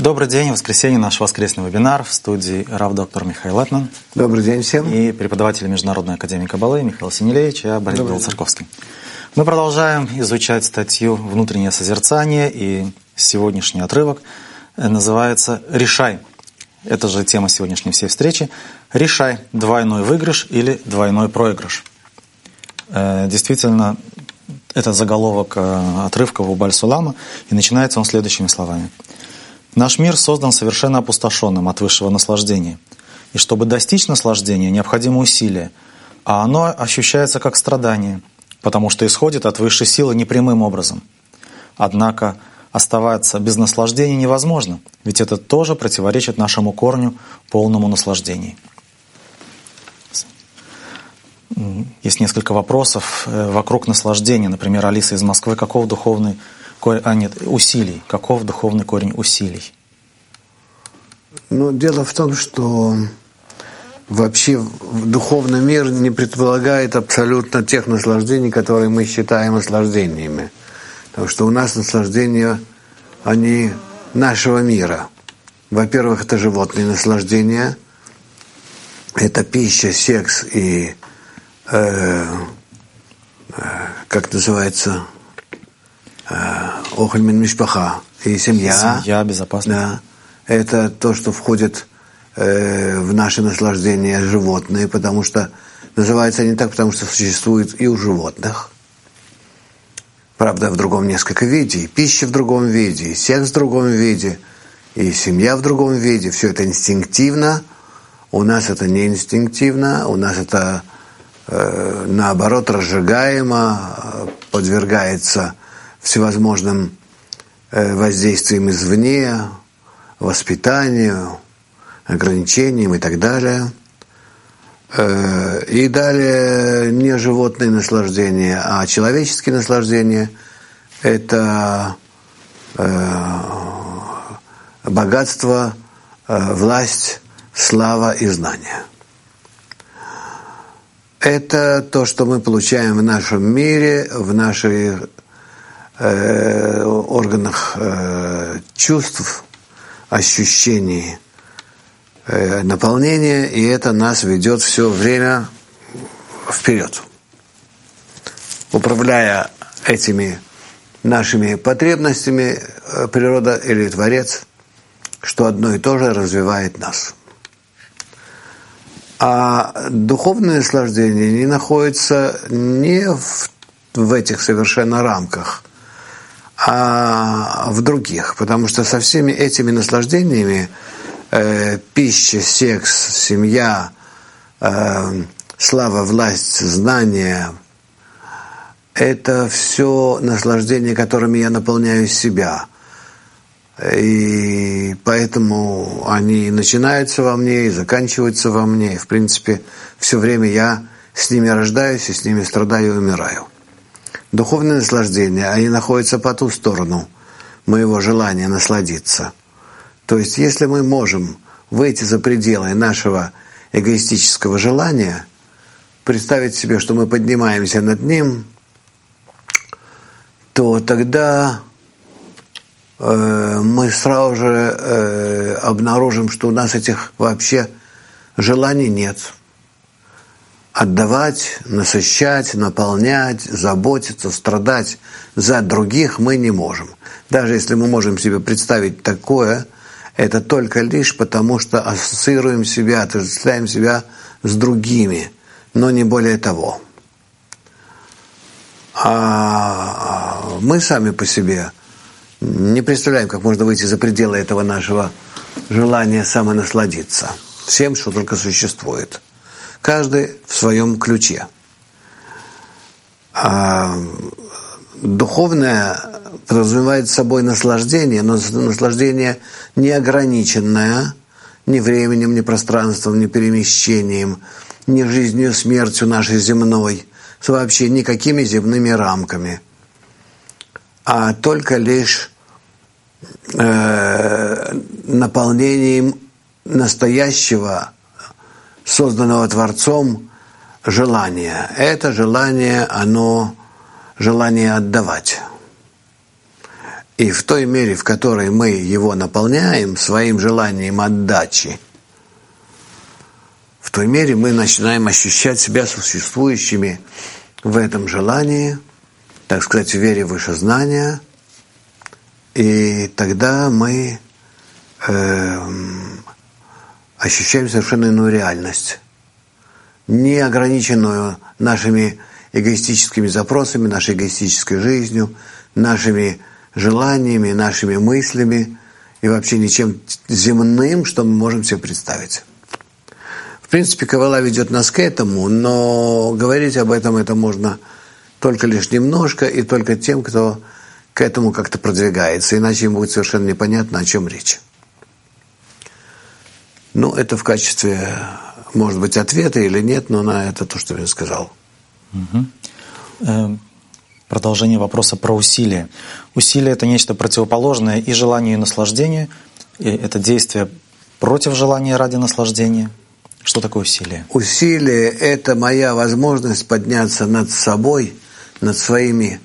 Добрый день, в воскресенье наш воскресный вебинар в студии рав-доктор Михаил Летман. Добрый день всем. И преподаватель Международной академии Каббалы Михаил Синелевич и Борис Белоцерковский. Мы продолжаем изучать статью «Внутреннее созерцание», и сегодняшний отрывок называется «Решай». Это же тема сегодняшней всей встречи. «Решай, двойной выигрыш или двойной проигрыш». Действительно, это заголовок отрывка в Убаль-Сулама, и начинается он следующими словами. «Наш мир создан совершенно опустошенным от высшего наслаждения. И чтобы достичь наслаждения, необходимо усилие, а оно ощущается как страдание, потому что исходит от высшей силы непрямым образом. Однако оставаться без наслаждения невозможно, ведь это тоже противоречит нашему корню полному наслаждению». Есть несколько вопросов вокруг наслаждения. Например, Алиса из Москвы. Каков духовный корень... усилий. Каков духовный корень усилий? Дело в том, что вообще духовный мир не предполагает абсолютно тех наслаждений, которые мы считаем наслаждениями. Потому что у нас наслаждения, они нашего мира. Во-первых, это животные наслаждения. Это пища, секс и как называется, охоль мин мишпаха, и семья. Семья, безопасность. Да. Это то, что входит в наши наслаждения животные, потому что называются они так, потому что существует и у животных. Правда, в другом несколько виде, и пища в другом виде, и секс в другом виде, и семья в другом виде. Все это инстинктивно. У нас это не инстинктивно, у нас это наоборот разжигаемо, подвергается всевозможным воздействиям извне, воспитанию, ограничениям и так далее. И далее не животные наслаждения, а человеческие наслаждения – это богатство, власть, слава и знание. Это то, что мы получаем в нашем мире, в наших органах чувств, ощущений, наполнения, и это нас ведет все время вперед. Управляя этими нашими потребностями, природа или Творец, что одно и то же развивает нас. А духовное наслаждение не находится не в этих совершенно рамках, а в других, потому что со всеми этими наслаждениями пища, секс, семья, слава, власть, знания – это все наслаждения, которыми я наполняю себя. И поэтому они начинаются во мне и заканчиваются во мне. И, в принципе, все время я с ними рождаюсь и с ними страдаю и умираю. Духовные наслаждения, они находятся по ту сторону моего желания насладиться. То есть, если мы можем выйти за пределы нашего эгоистического желания, представить себе, что мы поднимаемся над ним, то тогда мы сразу же обнаружим, что у нас этих вообще желаний нет. Отдавать, насыщать, наполнять, заботиться, страдать за других мы не можем. Даже если мы можем себе представить такое, это только лишь потому, что ассоциируем себя, отождествляем себя с другими, но не более того. А мы сами по себе не представляем, как можно выйти за пределы этого нашего желания самонасладиться всем, что только существует. Каждый в своем ключе. Духовное подразумевает собой наслаждение, но наслаждение неограниченное ни временем, ни пространством, ни перемещением, ни жизнью, смертью нашей земной, вообще никакими земными рамками, а только лишь наполнением настоящего, созданного Творцом, желания. Это желание, оно желание отдавать. И в той мере, в которой мы его наполняем своим желанием отдачи, в той мере мы начинаем ощущать себя существующими в этом желании, так сказать, в вере выше знания, и тогда мы ощущаем совершенно иную реальность, не ограниченную нашими эгоистическими запросами, нашей эгоистической жизнью, нашими желаниями, нашими мыслями и вообще ничем земным, что мы можем себе представить. В принципе, Каббала ведет нас к этому, но говорить об этом это можно только лишь немножко и только тем, кто к этому как-то продвигается, иначе ему будет совершенно непонятно, о чем речь. Ну, это в качестве, может быть, ответа или нет, но на это то, что я сказал. Продолжение вопроса про усилие. Усилие – это нечто противоположное и желанию, и наслаждению. И это действие против желания ради наслаждения. Что такое усилие? Усилие – это моя возможность подняться над собой, над своими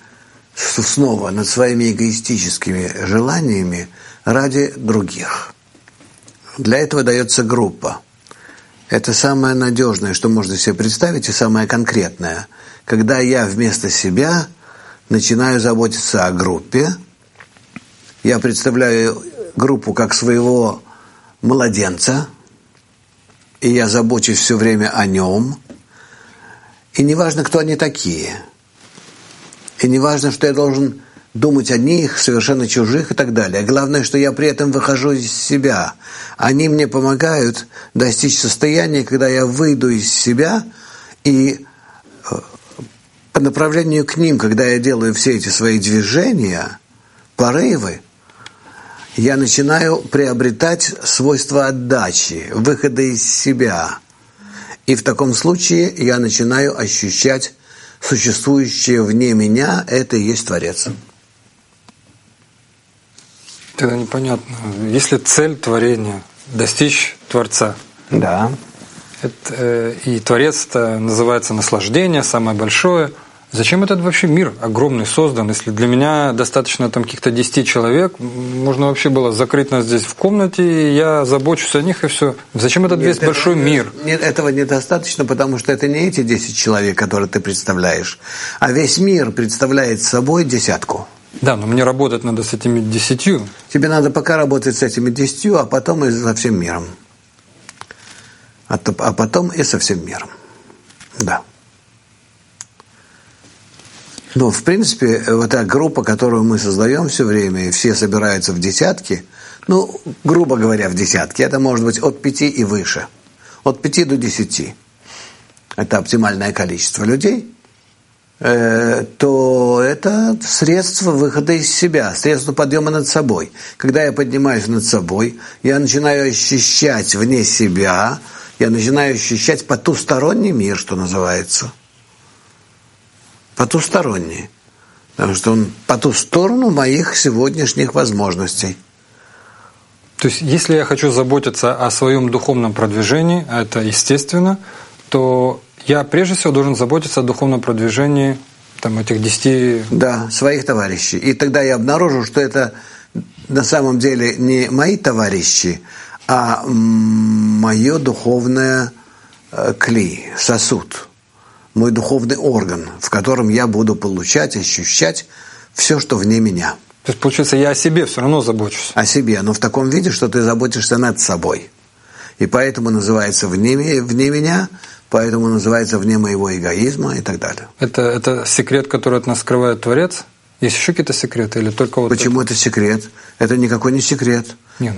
эгоистическими желаниями ради других. Для этого дается группа. Это самое надежное, что можно себе представить, и самое конкретное. Когда я вместо себя начинаю заботиться о группе, я представляю группу как своего младенца, и я забочусь все время о нем. И не важно, кто они такие. И не важно, что я должен думать о них, совершенно чужих и так далее. Главное, что я при этом выхожу из себя. Они мне помогают достичь состояния, когда я выйду из себя, и по направлению к ним, когда я делаю все эти свои движения, порывы, я начинаю приобретать свойства отдачи, выхода из себя. И в таком случае я начинаю ощущать существующее вне меня, это и есть Творец. Тогда непонятно. Если цель творения – достичь Творца, да. И Творец-то называется наслаждение, самое большое. Зачем этот вообще мир огромный создан? Если для меня достаточно там каких-то 10 человек, можно вообще было закрыть нас здесь в комнате, и я забочусь о них, и все. Зачем этот весь большой мир? Нет, этого недостаточно, потому что это не эти 10 человек, которые ты представляешь, а весь мир представляет собой десятку. Да, но мне работать надо с этими 10. Тебе надо пока работать с этими 10, а потом и со всем миром. А потом и со всем миром. Да. Ну, в принципе, вот эта группа, которую мы создаем все время, и все собираются в десятки, ну, грубо говоря, в десятки, это может быть от 5 и выше. От 5 до 10. Это оптимальное количество людей. То это средство выхода из себя, средство подъема над собой. Когда я поднимаюсь над собой, я начинаю ощущать вне себя, я начинаю ощущать потусторонний мир, что называется. Потусторонний. Потому что он по ту сторону моих сегодняшних возможностей. То есть, если я хочу заботиться о своем духовном продвижении, а это естественно, то я прежде всего должен заботиться о духовном продвижении там, этих 10... Да, своих товарищей. И тогда я обнаружу, что это на самом деле не мои товарищи, а мое духовное кли, сосуд, мой духовный орган, в котором я буду получать, ощущать все, что вне меня. То есть, получается, я о себе все равно забочусь. О себе, но в таком виде, что ты заботишься над собой. И поэтому называется вне меня, поэтому называется вне моего эгоизма и так далее. Это секрет, который от нас скрывает Творец? Есть еще какие-то секреты или только вот? Почему это секрет? Это никакой не секрет. Не,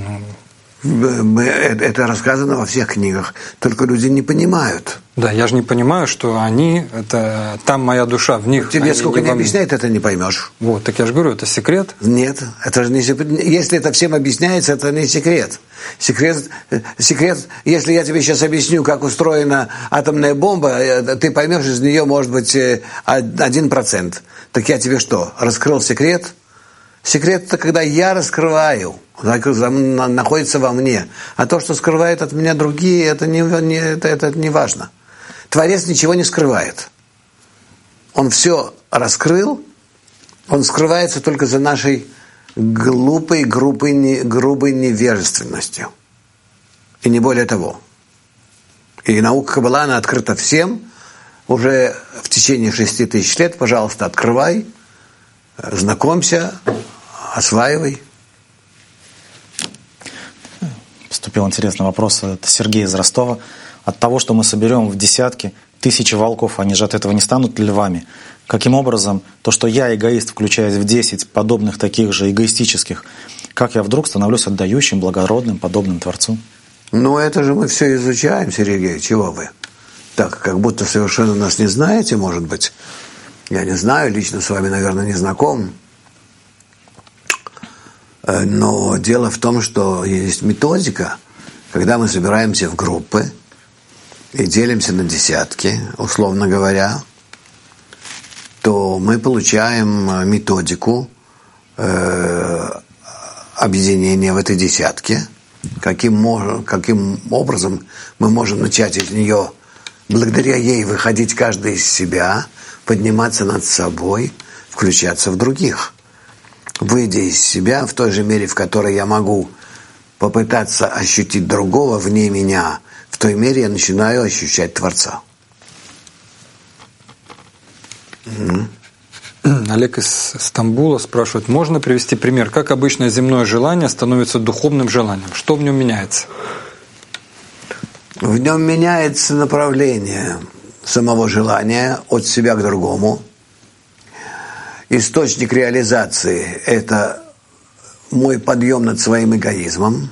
это рассказано во всех книгах, только люди не понимают. Да, я же не понимаю, что они, это там моя душа, в них. Тебе сколько не объясняет, это не поймешь. Вот, так я же говорю, это секрет. Нет, это же не секрет. Если это всем объясняется, это не секрет. Секрет, если я тебе сейчас объясню, как устроена атомная бомба, ты поймешь, из нее может быть 1%. Так я тебе что, раскрыл секрет? Секрет – это когда я раскрываю, находится во мне. А то, что скрывают от меня другие, это не важно. Творец ничего не скрывает. Он все раскрыл, он скрывается только за нашей грубой невежественностью. И не более того. И наука Каббала, она открыта всем. Уже в течение 6000 лет, пожалуйста, открывай, знакомься, осваивай. Поступил интересный вопрос. Это Сергей из Ростова. От того, что мы соберем в десятки, тысячи волков, они же от этого не станут львами. Каким образом то, что я эгоист, включаясь в 10 подобных таких же эгоистических, как я вдруг становлюсь отдающим, благородным, подобным Творцу? Ну, это же мы все изучаем, Сергей, чего вы? Так, как будто совершенно нас не знаете, может быть. Я не знаю, лично с вами, наверное, не знаком. Но дело в том, что есть методика, когда мы собираемся в группы и делимся на десятки, условно говоря, то мы получаем методику объединения в этой десятке, каким образом мы можем начать из нее, благодаря ей выходить каждый из себя, подниматься над собой, включаться в других. Выйдя из себя в той же мере, в которой я могу попытаться ощутить другого вне меня, в той мере я начинаю ощущать Творца. Олег из Стамбула спрашивает, можно привести пример, как обычное земное желание становится духовным желанием? Что в нем меняется? В нем меняется направление самого желания от себя к другому. Источник реализации – это мой подъем над своим эгоизмом.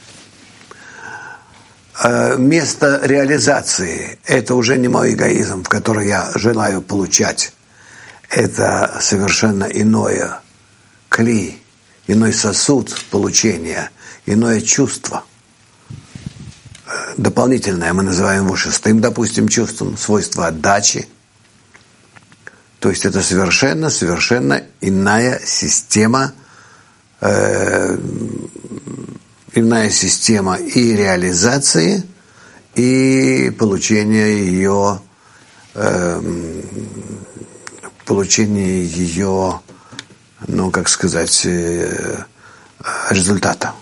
Место реализации – это уже не мой эгоизм, в который я желаю получать. Это совершенно иное кли, иной сосуд получения, иное чувство. Дополнительное мы называем его шестым, допустим, чувством, свойство отдачи. То есть это совершенно иная система и реализации, и получения ее результата.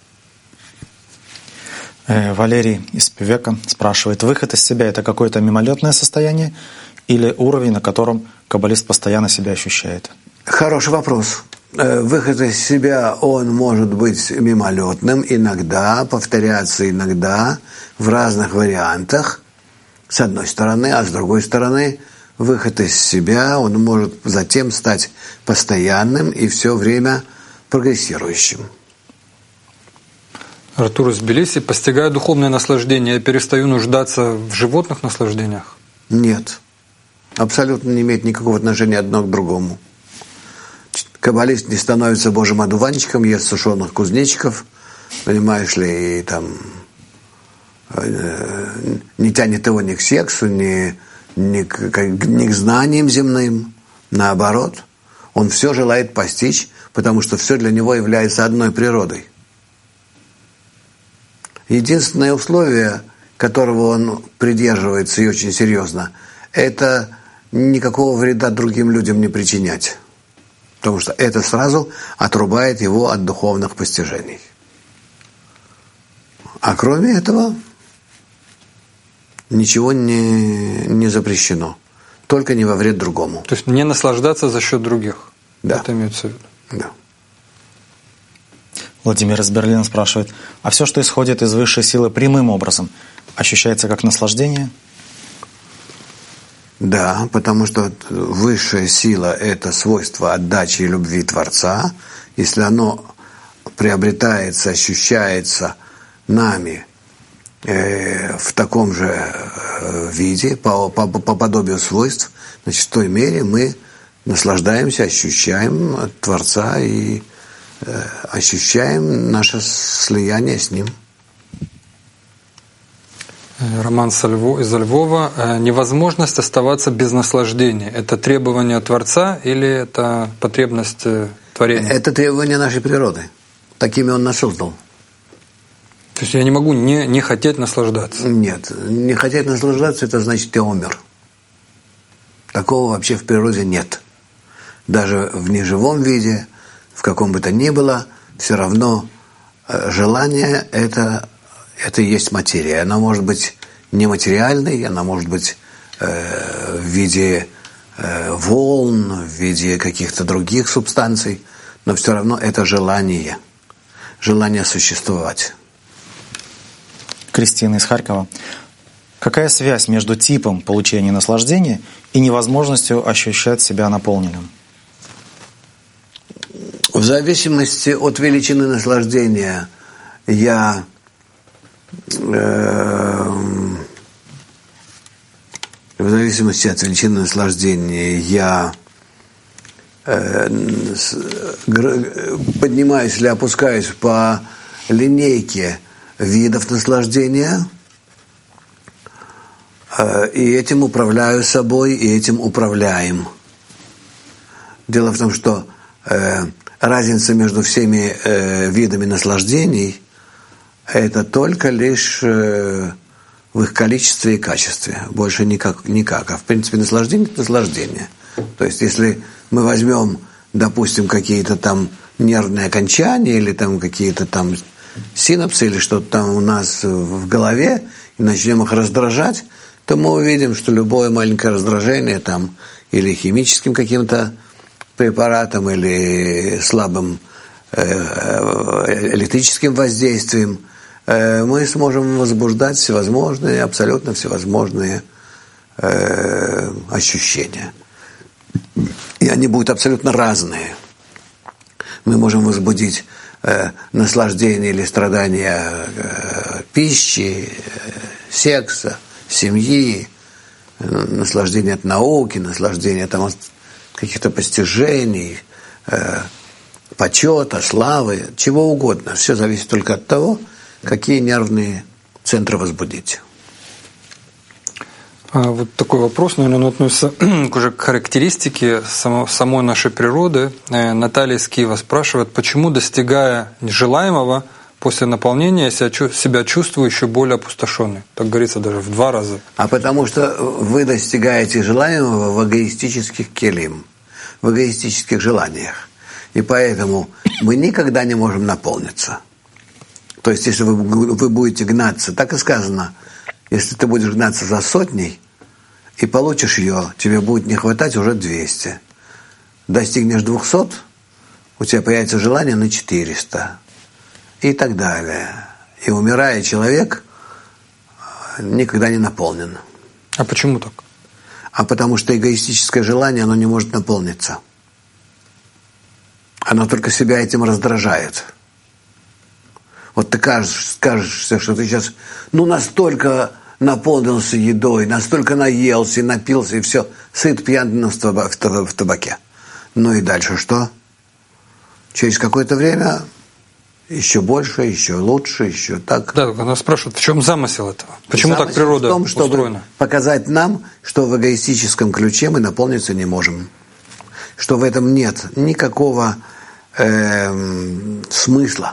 Валерий из Певека спрашивает, выход из себя – это какое-то мимолетное состояние или уровень, на котором каббалист постоянно себя ощущает? Хороший вопрос. Выход из себя, он может быть мимолетным, иногда, повторяться иногда, в разных вариантах, с одной стороны, а с другой стороны, выход из себя, он может затем стать постоянным и все время прогрессирующим. Артур из Тбилиси, постигая духовное наслаждение, я перестаю нуждаться в животных наслаждениях? Нет. Абсолютно не имеет никакого отношения одно к другому. Каббалист не становится божьим одуванчиком, ест сушеных кузнечиков, понимаешь ли, и там не тянет его ни к сексу, ни к знаниям земным. Наоборот, он все желает постичь, потому что все для него является одной природой. Единственное условие, которого он придерживается и очень серьезно, это никакого вреда другим людям не причинять. Потому что это сразу отрубает его от духовных постижений. А кроме этого, ничего не запрещено. Только не во вред другому. То есть не наслаждаться за счет других? Да. Это имеется в виду? Да. Владимир из Берлина спрашивает, а все, что исходит из высшей силы прямым образом, ощущается как наслаждение? Да, потому что высшая сила – это свойство отдачи и любви Творца. Если оно приобретается, ощущается нами в таком же виде, по подобию свойств, значит, в той мере мы наслаждаемся, ощущаем Творца и ощущаем наше слияние с Ним. Роман из Львова. Невозможность оставаться без наслаждения. Это требование Творца или это потребность творения? Это требование нашей природы. Такими Он нас создал. То есть я не могу не хотеть наслаждаться? Нет. Не хотеть наслаждаться – это значит, я умер. Такого вообще в природе нет. Даже в неживом виде, в каком бы то ни было, все равно желание – это и есть материя. Она может быть нематериальной, она может быть в виде волн, в виде каких-то других субстанций, но все равно это желание существовать. Кристина из Харькова. Какая связь между типом получения наслаждения и невозможностью ощущать себя наполненным? В зависимости от величины наслаждения в зависимости от величины наслаждения я поднимаюсь или опускаюсь по линейке видов наслаждения, и этим управляю собой, и этим управляем. Дело в том, что разница между всеми видами наслаждений – это только лишь в их количестве и качестве, больше никак. А в принципе наслаждение – это наслаждение. То есть если мы возьмем, допустим, какие-то там нервные окончания или там какие-то там синапсы или что-то там у нас в голове и начнем их раздражать, то мы увидим, что любое маленькое раздражение там или химическим каким-то препаратом или слабым электрическим воздействием мы сможем возбуждать всевозможные, абсолютно всевозможные ощущения. И они будут абсолютно разные. Мы можем возбудить наслаждение или страдания пищи, секса, семьи, наслаждение от науки, наслаждение там, от каких-то постижений, почета, славы, чего угодно. Все зависит только от того, какие нервные центры возбудить. Вот такой вопрос, наверное, он относится уже к характеристике самой нашей природы. Наталья из Киева спрашивает, почему, достигая желаемого, после наполнения я себя чувствую еще более опустошенной. Так говорится, даже в 2 раза. А потому что вы достигаете желаемого в эгоистических келим, в эгоистических желаниях. И поэтому мы никогда не можем наполниться. То есть, если вы будете гнаться, так и сказано, если ты будешь гнаться за 100 и получишь ее, тебе будет не хватать уже 200. Достигнешь 200, у тебя появится желание на 400. И так далее. И умирая человек никогда не наполнен. А почему так? А потому что эгоистическое желание, оно не может наполниться. Оно только себя этим раздражает. Вот ты кажешься, что ты сейчас настолько наполнился едой, настолько наелся и напился, и все, сыт, пьян в табаке. Ну и дальше что? Через какое-то время еще больше, еще лучше, еще так. Да, она спрашивает, в чем замысел этого? Почему замысел так природа в том, чтобы устроена? Показать нам, что в эгоистическом ключе мы наполниться не можем. Что в этом нет никакого смысла.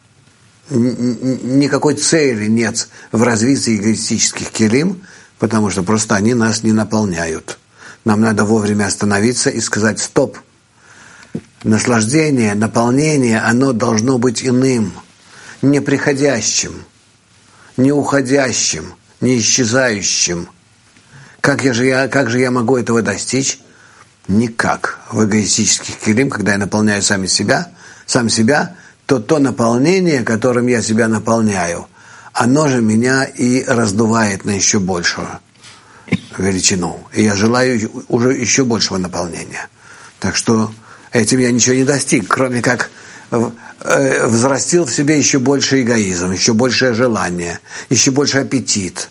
Никакой цели нет в развитии эгоистических келим, потому что просто они нас не наполняют. Нам надо вовремя остановиться и сказать «стоп». Наслаждение, наполнение, оно должно быть иным, не приходящим, не уходящим, не исчезающим. Как же я могу этого достичь? Никак. В эгоистических келим, когда я наполняю сам себя, то наполнение, которым я себя наполняю, оно же меня и раздувает на еще большую величину. И я желаю уже еще большего наполнения. Так что этим я ничего не достиг, кроме как взрастил в себе еще больше эгоизм, еще большее желание, еще больше аппетит.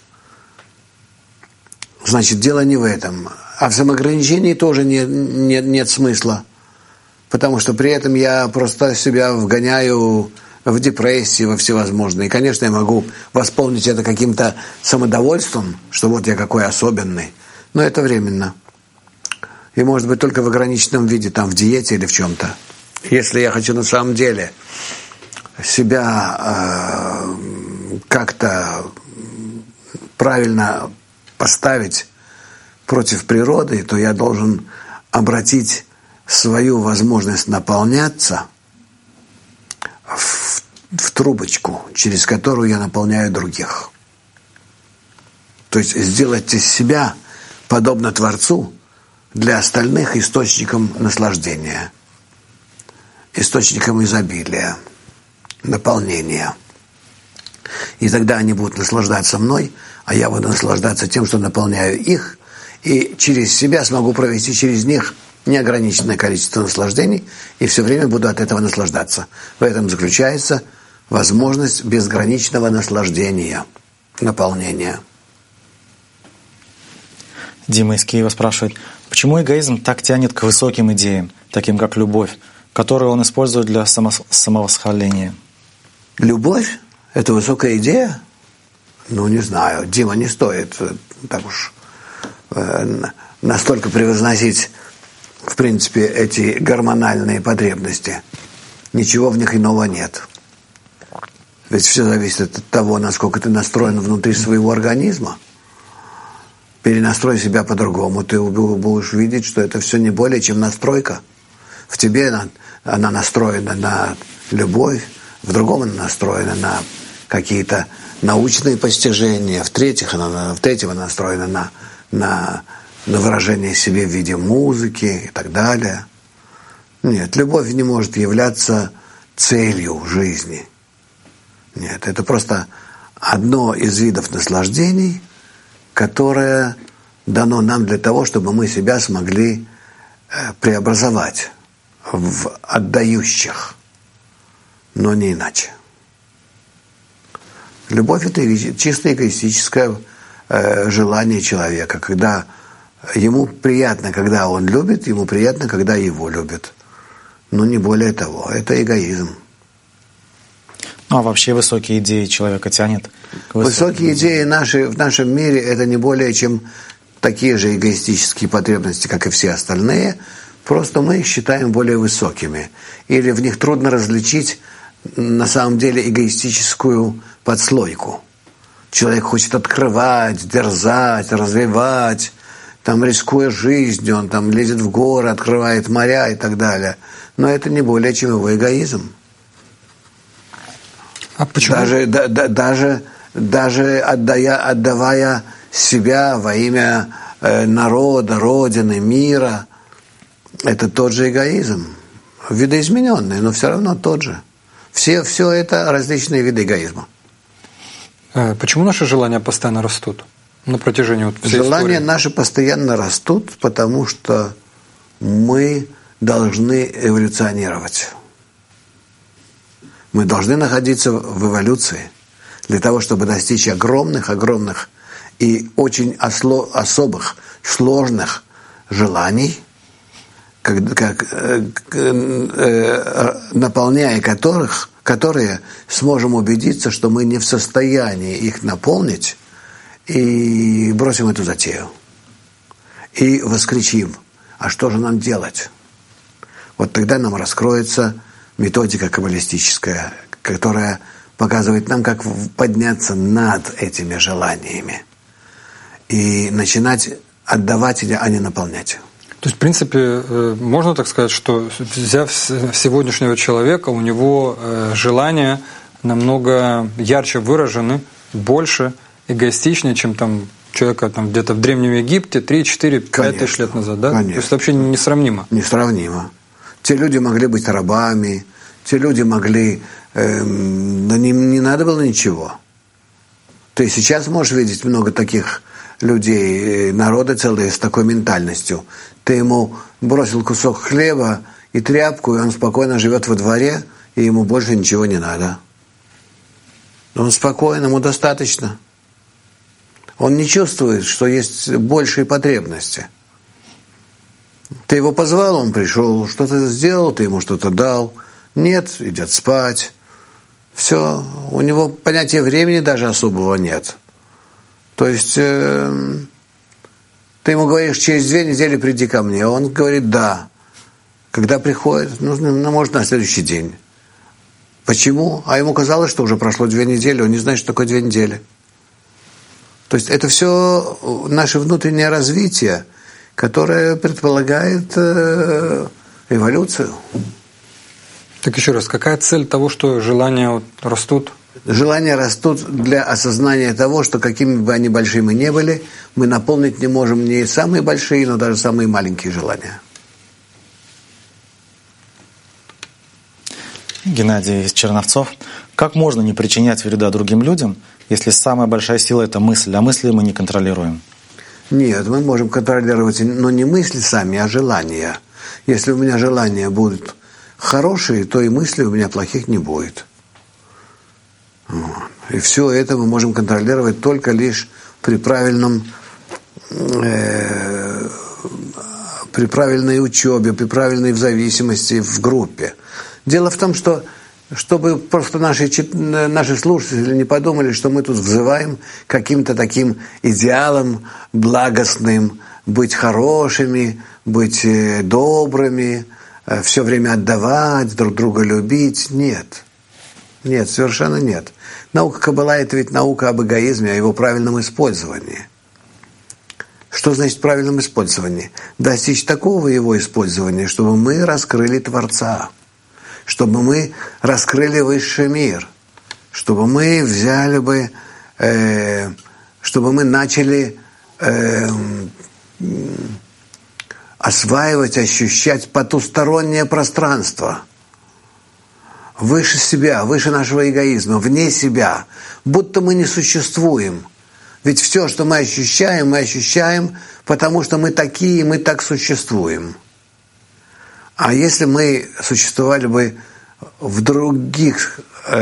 Значит, дело не в этом. А в самоограничении тоже нет смысла. Потому что при этом я просто себя вгоняю в депрессии, во всевозможные. И, конечно, я могу восполнить это каким-то самодовольством, что вот я какой особенный. Но это временно. И может быть только в ограниченном виде, там в диете или в чем-то. Если я хочу на самом деле себя как-то правильно поставить против природы, то я должен обратить свою возможность наполняться в трубочку, через которую я наполняю других. То есть сделать из себя, подобно Творцу, для остальных источником наслаждения, источником изобилия, наполнения. И тогда они будут наслаждаться мной, а я буду наслаждаться тем, что наполняю их, и через себя смогу провести через них неограниченное количество наслаждений, и все время буду от этого наслаждаться. В этом заключается возможность безграничного наслаждения, наполнения. Дима из Киева спрашивает, почему эгоизм так тянет к высоким идеям, таким как любовь, которую он использует для самовосхваления? Любовь – это высокая идея? Ну, не знаю. Дима, не стоит так уж настолько превозносить, в принципе, эти гормональные потребности. Ничего в них иного нет. Ведь все зависит от того, насколько ты настроен внутри своего организма. Перенастрой себя по-другому, ты будешь видеть, что это все не более чем настройка. В тебе она настроена на любовь, в другом она настроена на какие-то научные постижения, в-третьих, она настроена на выражение себе в виде музыки и так далее. Нет, любовь не может являться целью жизни. Нет, это просто одно из видов наслаждений, которое дано нам для того, чтобы мы себя смогли преобразовать в отдающих, но не иначе. Любовь – это чисто эгоистическое желание человека, когда ему приятно, когда он любит, ему приятно, когда его любят. Но не более того, это эгоизм. Ну, а вообще высокие идеи человека тянет к высокие идеи в нашем мире – это не более чем такие же эгоистические потребности, как и все остальные, просто мы их считаем более высокими. Или в них трудно различить на самом деле эгоистическую подслойку. Человек хочет открывать, дерзать, развивать, там, рискуя жизнью, он там лезет в горы, открывает моря и так далее. Но это не более чем его эгоизм. А почему? Даже отдавая себя во имя народа, родины, мира, это тот же эгоизм. Видоизмененный, но все равно тот же. Все это различные виды эгоизма. Почему наши желания постоянно растут на протяжении всей Желания истории? наши постоянно растут, потому что мы должны эволюционировать. Мы должны находиться в эволюции для того, чтобы достичь огромных и очень особых, сложных желаний, наполняя которые сможем убедиться, что мы не в состоянии их наполнить, и бросим эту затею. И воскричим: а что же нам делать? Вот тогда нам раскроется методика каббалистическая, которая показывает нам, как подняться над этими желаниями и начинать отдавать, а не наполнять. То есть, в принципе, можно так сказать, что, взяв сегодняшнего человека, у него желания намного ярче выражены, больше, эгоистичнее, чем там человека там, где-то в Древнем Египте 3, 4, 5 тысяч лет назад, да? Конечно. То есть, вообще несравнимо. Несравнимо. Те люди могли быть рабами, те люди могли... да не надо было ничего. Ты сейчас можешь видеть много таких людей, народы целые с такой ментальностью. Ты ему бросил кусок хлеба и тряпку, и он спокойно живет во дворе, и ему больше ничего не надо. Он спокоен, ему достаточно. Он не чувствует, что есть большие потребности. Ты его позвал, он пришел, что-то сделал, ты ему что-то дал. Нет, идет спать. Все, у него понятия времени даже особого нет. То есть ты ему говоришь: через 2 недели приди ко мне. Он говорит: да. Когда приходит, может, на следующий день. Почему? А ему казалось, что уже прошло 2 недели, он не знает, что такое 2 недели. То есть это все наше внутреннее развитие, которое предполагает эволюцию. Так еще раз, какая цель того, что желания вот растут? Желания растут для осознания того, что какими бы они большими мы ни были, мы наполнить не можем не самые большие, но даже самые маленькие желания. Геннадий из Черновцов. Как можно не причинять вреда другим людям, если самая большая сила – это мысль, а мысли мы не контролируем? Нет, мы можем контролировать, но не мысли сами, а желания. Если у меня желания будут хорошие, то и мыслей у меня плохих не будет. И все это мы можем контролировать только лишь при правильной учебе, при правильной зависимости в группе. Дело в том, что чтобы просто наши слушатели не подумали, что мы тут взываем каким-то таким идеалам благостным, быть хорошими, быть добрыми, все время отдавать, друг друга любить. Нет. Нет, совершенно нет. Наука Каббала – это ведь наука об эгоизме, о его правильном использовании. Что значит правильном использовании? Достичь такого его использования, чтобы мы раскрыли Творца, чтобы мы раскрыли высший мир, чтобы мы взяли бы, чтобы мы начали осваивать, ощущать потустороннее пространство, выше себя, выше нашего эгоизма, вне себя, будто мы не существуем. Ведь все, что мы ощущаем, потому что мы такие, мы так существуем. А если мы существовали бы в других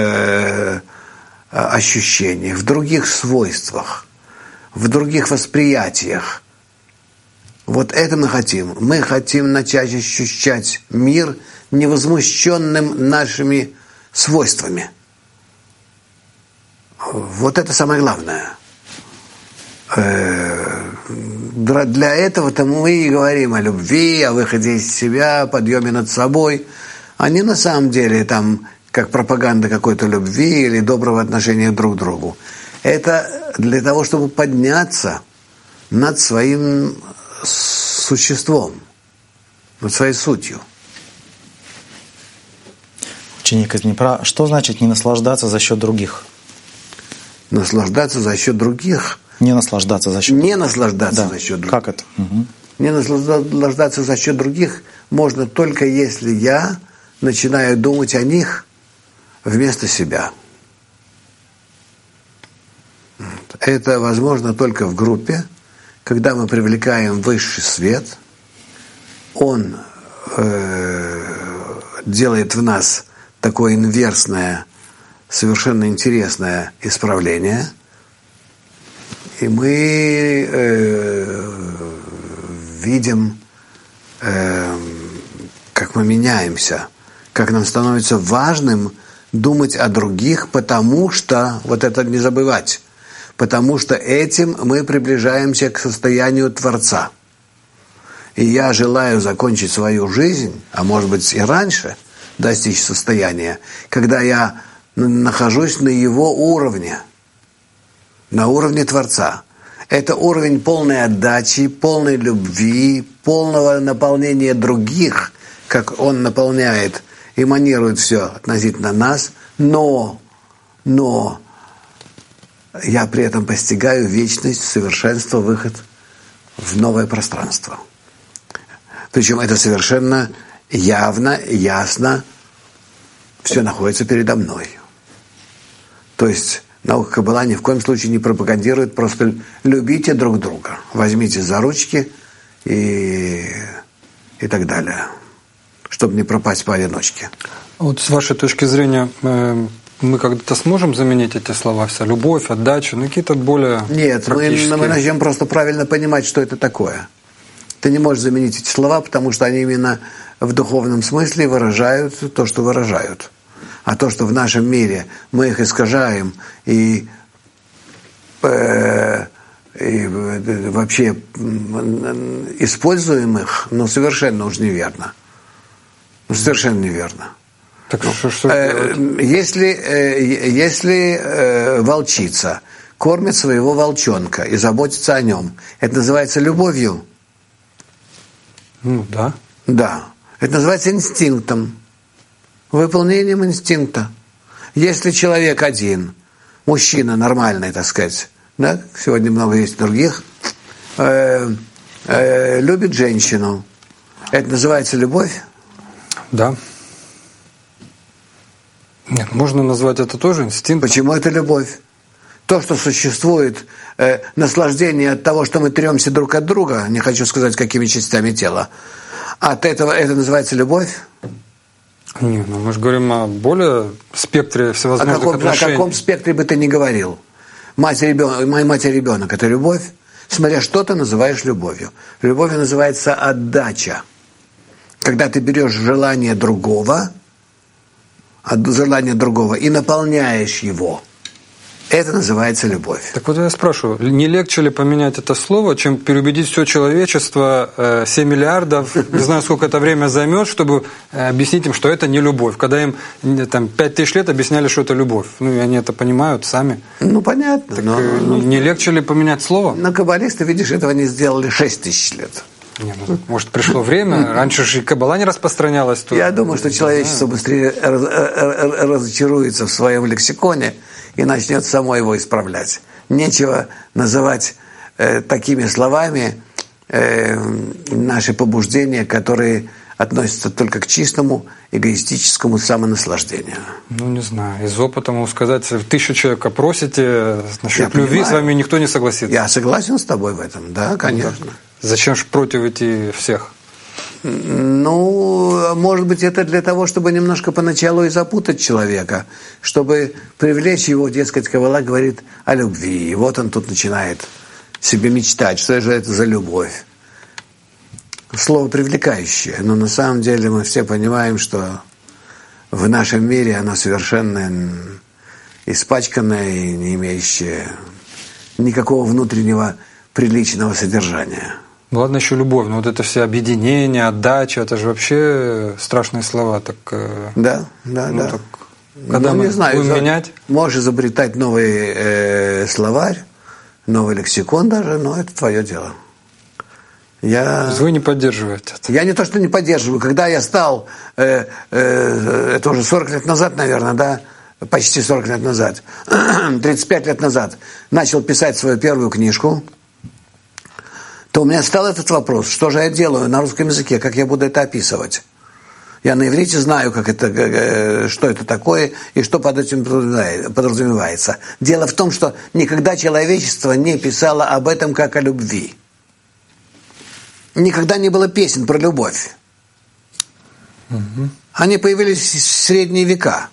ощущениях, в других свойствах, в других восприятиях, вот это мы хотим. Мы хотим начать ощущать мир невозмущенным нашими свойствами. Вот это самое главное. Для этого-то мы и говорим о любви, о выходе из себя, подъеме над собой, а не на самом деле там как пропаганда какой-то любви или доброго отношения друг к другу. Это для того, чтобы подняться над своим существом, над своей сутью. Ученик из Днепра. Что значит не наслаждаться за счет других? Наслаждаться за счет других. Не наслаждаться за счет других. Не наслаждаться да. за счет других. Как это? Угу. Не наслаждаться за счет других можно только если я начинаю думать о них вместо себя. Это возможно только в группе, когда мы привлекаем высший свет, он делает в нас такое инверсное, совершенно интересное исправление, и мы видим, как мы меняемся, как нам становится важным думать о других, потому что, вот это не забывать, потому что этим мы приближаемся к состоянию Творца. И я желаю закончить свою жизнь, а может быть и раньше, достичь состояния, когда я нахожусь на его уровне, на уровне Творца. Это уровень полной отдачи, полной любви, полного наполнения других, как он наполняет, эманирует все относительно нас, но я при этом постигаю вечность, совершенство, выход в новое пространство. Причем это совершенно явно, ясно, все находится передо мной. То есть наука Каббала ни в коем случае не пропагандирует, просто любите друг друга, возьмите за ручки и так далее, чтобы не пропасть поодиночке. Вот с вашей точки зрения, мы когда-то сможем заменить эти слова все? Любовь, отдача, какие-то более Нет, практические? мы начнем просто правильно понимать, что это такое. Ты не можешь заменить эти слова, потому что они именно в духовном смысле выражают то, что выражают. А то, что в нашем мире мы их искажаем и вообще используем их, совершенно уж неверно. Совершенно неверно. Так что если волчица кормит своего волчонка и заботится о нем, это называется любовью? Да. Да. Это называется инстинктом. Выполнением инстинкта. Если человек один, мужчина нормальный, так сказать, да, сегодня много есть других, любит женщину, это называется любовь? Да. Нет, можно назвать это тоже инстинктом. Почему это любовь? То, что существует наслаждение от того, что мы тремся друг от друга, не хочу сказать, какими частями тела, от этого это называется любовь? Нет, ну мы же говорим о более спектре всевозможных отношений. О каком спектре бы ты ни говорил. Моя мать и ребенок – это любовь. Смотря что ты называешь любовью. Любовью называется отдача. Когда ты берешь желание другого и наполняешь его. Это называется любовь. Так вот я спрашиваю, не легче ли поменять это слово, чем переубедить все человечество, 7 миллиардов, не знаю, сколько это время займет, чтобы объяснить им, что это не любовь. Когда им там, 5000 лет объясняли, что это любовь. Ну, и они это понимают сами. Ну, понятно. Так, не легче ли поменять слово? Но каббалисты, видишь, этого не сделали 6000 лет. Не, ну, может, пришло время? Раньше же и каббала не распространялась. То... Я думаю, что человечество быстрее разочаруется в своем лексиконе и начнет само его исправлять. Нечего называть такими словами наши побуждения, которые относятся только к чистому эгоистическому самонаслаждению. Ну, не знаю. Из опыта могу сказать, 1000 человек опросите, насчет любви с вами никто не согласится. Я согласен с тобой в этом, да, конечно. Зачем же против идти всех? Ну, может быть, это для того, чтобы немножко поначалу и запутать человека, чтобы привлечь его, дескать, каббала говорит о любви. И вот он тут начинает себе мечтать, что же это за любовь. Слово привлекающее, но на самом деле мы все понимаем, что в нашем мире оно совершенно испачканное и не имеющее никакого внутреннего приличного содержания. Ну ладно, еще любовь, но вот это все объединение, отдача, это же вообще страшные слова. Так, да. Так, когда мы не знаю, будем менять? Можешь изобретать новый словарь, новый лексикон даже, но это твое дело. Вы не поддерживаете это? Я не то, что не поддерживаю. Когда я стал, это уже 40 лет назад, наверное, да, почти 40 лет назад, 35 лет назад, начал писать свою первую книжку, то у меня стал этот вопрос, что же я делаю на русском языке, как я буду это описывать. Я на иврите знаю, что это такое и что под этим подразумевается. Дело в том, что никогда человечество не писало об этом как о любви. Никогда не было песен про любовь. Они появились в средние века.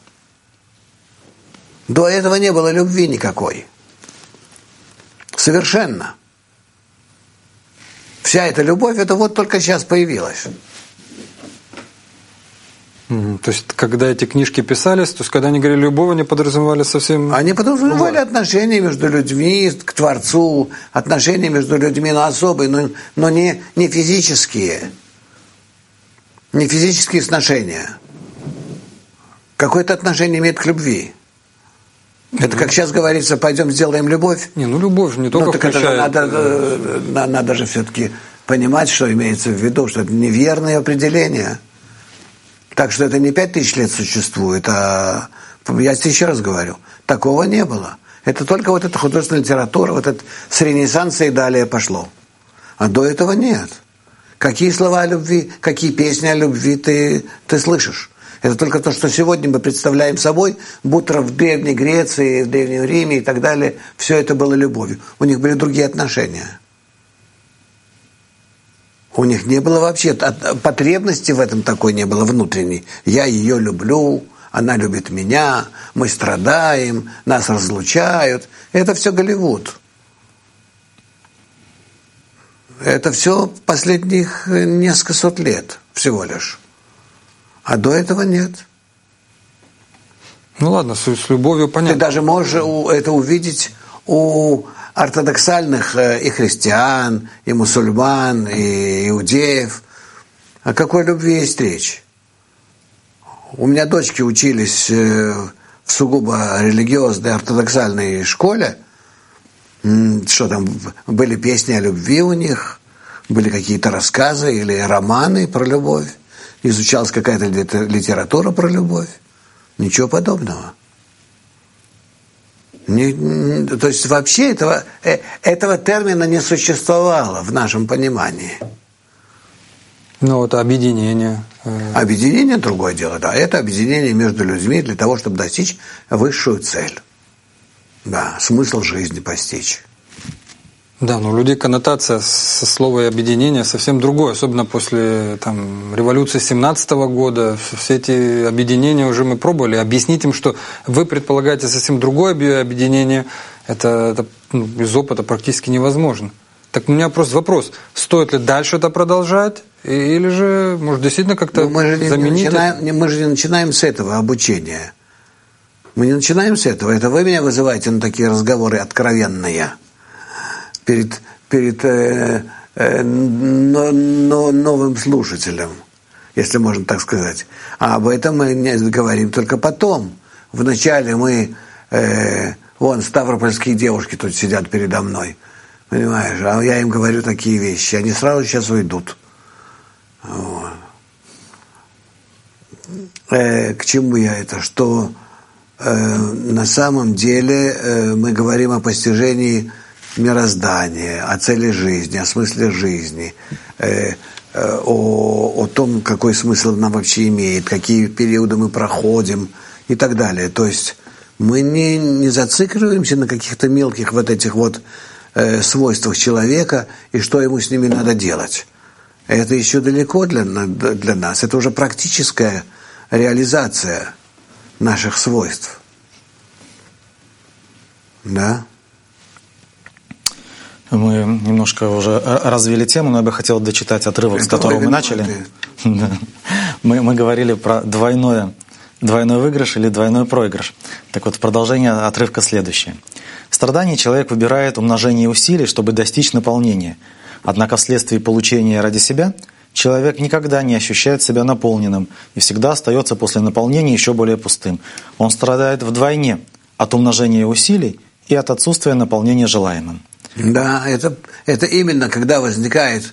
До этого не было любви никакой. Совершенно. Вся эта любовь, это вот только сейчас появилась. То есть, когда эти книжки писались, то есть, когда они говорили любовь, они подразумевали совсем... Они подразумевали отношения между людьми к Творцу, отношения между людьми, но особые, но не физические. Не физические сношения. Какое-то отношение имеет к любви. Это, как сейчас говорится, пойдем сделаем любовь. Любовь не только включает... Надо же все-таки понимать, что имеется в виду, что это неверное определение. Так что это не 5000 лет существует, а я тебе еще раз говорю, такого не было. Это только вот эта художественная литература, вот это с Ренессанса и далее пошло. А до этого нет. Какие слова о любви, какие песни о любви ты слышишь? Это только то, что сегодня мы представляем собой, будто в Древней Греции, в Древнем Риме и так далее, все это было любовью. У них были другие отношения. У них не было вообще, потребности в этом такой не было внутренней. Я ее люблю, она любит меня, мы страдаем, нас разлучают. Это все Голливуд. Это все последних несколько сот лет всего лишь. А до этого нет. Ну ладно, с любовью понятно. Ты даже можешь это увидеть у ортодоксальных и христиан, и мусульман, и иудеев. О какой любви есть речь? У меня дочки учились в сугубо религиозной ортодоксальной школе. Что там, были песни о любви у них, были какие-то рассказы или романы про любовь. изучалась какая-то литература про любовь. Ничего подобного. То есть вообще этого термина не существовало в нашем понимании. Ну, это объединение. Объединение – другое дело, да. Это объединение между людьми для того, чтобы достичь высшую цель. Да, смысл жизни постичь. Да, но у людей коннотация со словом объединение совсем другое, особенно после революции 17-го года. Все эти объединения уже мы пробовали. Объяснить им, что вы предполагаете совсем другое объединение, это из опыта практически невозможно. Так у меня просто вопрос, стоит ли дальше это продолжать, или же, может, действительно как-то заменить? Мы же не начинаем с этого обучения. Мы не начинаем с этого. Это вы меня вызываете на такие разговоры откровенные перед новым слушателем, если можно так сказать. А об этом мы не говорим только потом. Вначале мы, вон, ставропольские девушки тут сидят передо мной, понимаешь, а я им говорю такие вещи, они сразу сейчас уйдут. Вот. К чему я это? Что на самом деле мы говорим о постижении мироздания, о цели жизни, о смысле жизни, о том, какой смысл нам вообще имеет, какие периоды мы проходим и так далее. То есть мы не зацикливаемся на каких-то мелких вот этих вот свойствах человека и что ему с ними надо делать. Это еще далеко для нас. Это уже практическая реализация наших свойств. Да? Мы немножко уже развили тему, но я бы хотел дочитать отрывок, с которого мы начали. Мы говорили про двойной выигрыш или двойной проигрыш. Так вот, продолжение отрывка следующее. В страдании человек выбирает умножение усилий, чтобы достичь наполнения. Однако вследствие получения ради себя человек никогда не ощущает себя наполненным и всегда остается после наполнения еще более пустым. Он страдает вдвойне от умножения усилий и от отсутствия наполнения желаемым. Да, это именно когда возникает